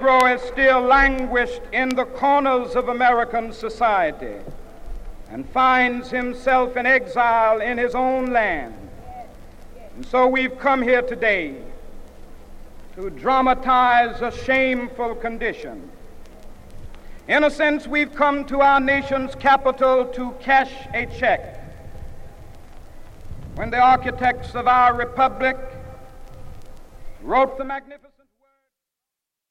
Negro is still languished in the corners of American society and finds himself in exile in his own land. And so we've come here today to dramatize a shameful condition. In a sense, we've come to our nation's capital to cash a check. When the architects of our republic wrote the magnificent